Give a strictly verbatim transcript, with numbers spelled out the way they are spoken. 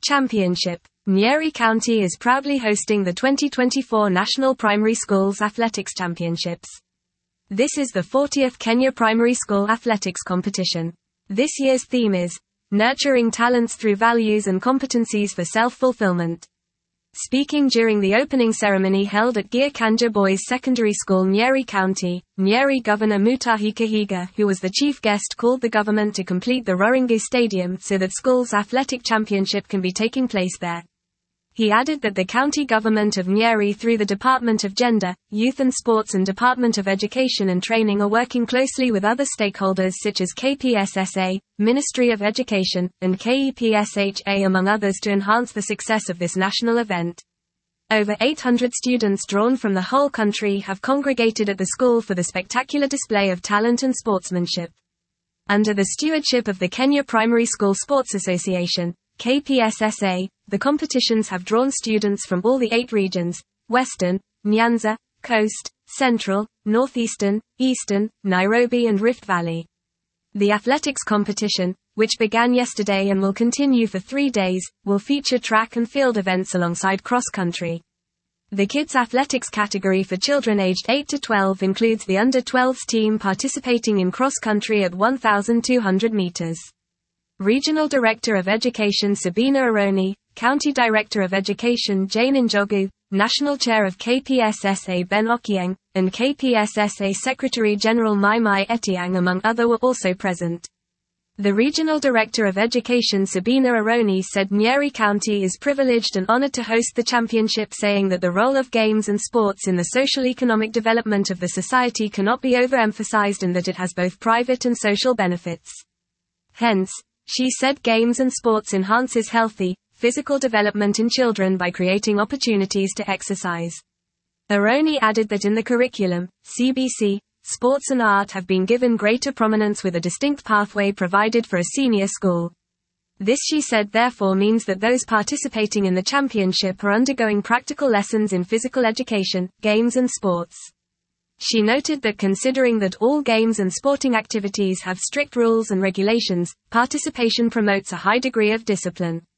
Championship. Nyeri County is proudly hosting the twenty twenty-four National Primary Schools Athletics Championships. This is the fortieth Kenya Primary School Athletics Competition. This year's theme is, Nurturing Talents Through Values and Competencies for Self-Fulfillment. Speaking during the opening ceremony held at Giyakanja Boys Secondary School, Nyeri County, Nyeri Governor Mutahi Kahiga, who was the chief guest, called the government to complete the Ruringi Stadium so that school's athletic championship can be taking place there. He added that the county government of Nyeri through the Department of Gender, Youth and Sports and Department of Education and Training are working closely with other stakeholders such as K P S S A, Ministry of Education, and K E P S H A among others to enhance the success of this national event. Over eight hundred students drawn from the whole country have congregated at the school for the spectacular display of talent and sportsmanship. Under the stewardship of the Kenya Primary School Sports Association, K P S S A, the competitions have drawn students from all the eight regions: Western, Nyanza, Coast, Central, Northeastern, Eastern, Nairobi and Rift Valley. The athletics competition, which began yesterday and will continue for three days, will feature track and field events alongside cross-country. The kids athletics category for children aged eight to twelve includes the under twelves team participating in cross-country at one thousand two hundred meters. Regional Director of Education Sabina Aroni, County Director of Education Jane Njogu, National Chair of K P S S A Ben Okieng, and K P S S A Secretary General Mai Mai Etiang among other were also present. The Regional Director of Education Sabina Aroni said Nyeri County is privileged and honored to host the championship, saying that the role of games and sports in the social-economic development of the society cannot be overemphasized and that it has both private and social benefits. Hence, she said games and sports enhances healthy, physical development in children by creating opportunities to exercise. Aroni added that in the curriculum, C B C, sports and art have been given greater prominence with a distinct pathway provided for a senior school. This, she said, therefore means that those participating in the championship are undergoing practical lessons in physical education, games and sports. She noted that considering that all games and sporting activities have strict rules and regulations, participation promotes a high degree of discipline.